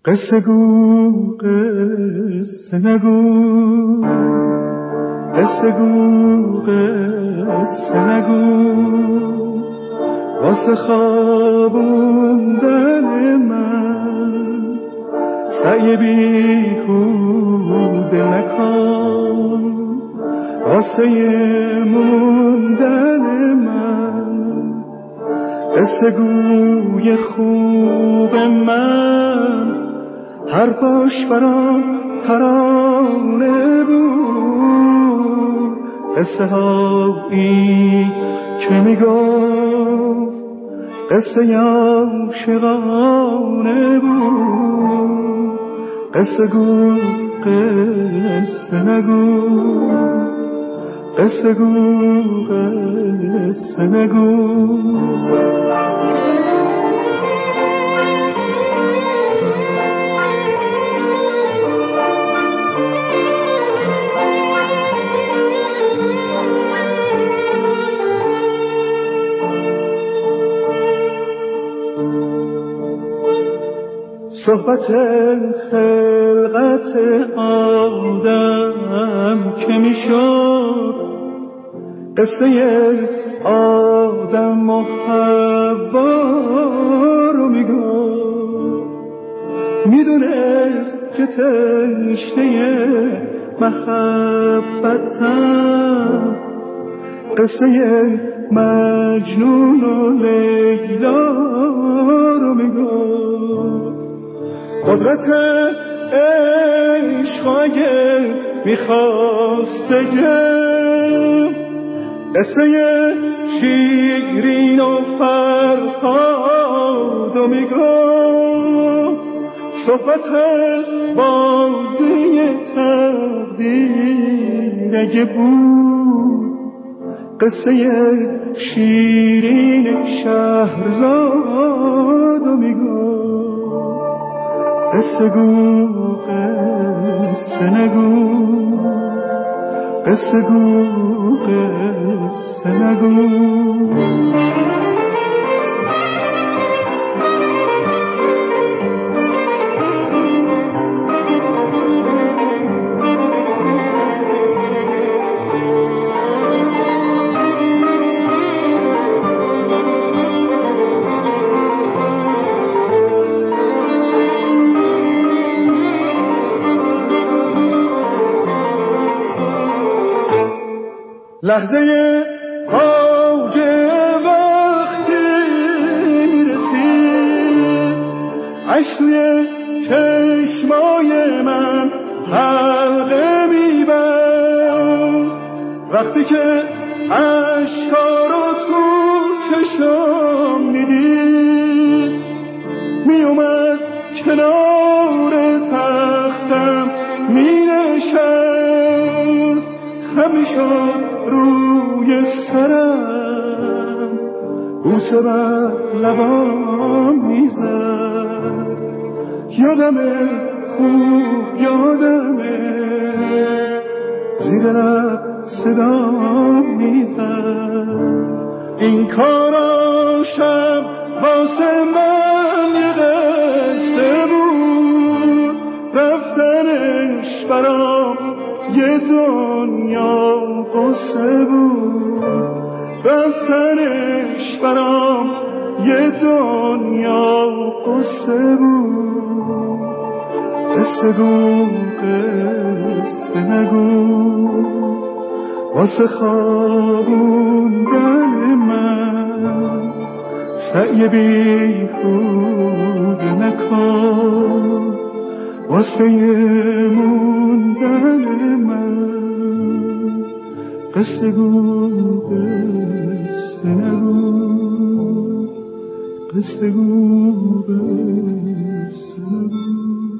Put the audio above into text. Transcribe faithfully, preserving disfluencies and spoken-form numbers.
قصه گو قصه نگو، قصه گو قصه نگو، واسه خوابوندن من سعی بیهوده نکن، واسه موندن من قصه گوی خوب من حرفاش برام ترانه بود، قصه هایی که میگفت قصه عاشقانه بود. قصه گو قصه نگو، قصه گو قصه نگو. صحبت خلقت آدم که میشد، قصه آدم و حوا رو میگفت، میدونست که تشنه محبتم، قصه مجنون و لیلا رو میگفت. قدرت عشق اگه میخواست بگم، قصه شیرین و فرهاد و میگفت. صحبت از بازی تقدیر اگه بود، قصه شیرین شهرزاد و میگفت. قصه گو قصه نگو، قصه گو قصه نگو. لحظه فاجعه وقتی میرسید، اشک توی چشمای من حلقه میبست. وقتی که اشکا رو تو چشم میدید، میومد کنار تختم مینشست، خم میشد روی سرم، بوسه بر لبام میزد. یادمه خوب یادمه، زیر لب صدام میزد. این کاراشم واسه من یه قصه بود، رفتنش برام یه دنیا قصه بود، رفتنش برام یه دنیا قصه بود. قصه گو قصه نگو، واسه خوابوندن من سعی بیهوده نکن، واسه موندن من قصه گو قصه نگو، قصه گو قصه نگو.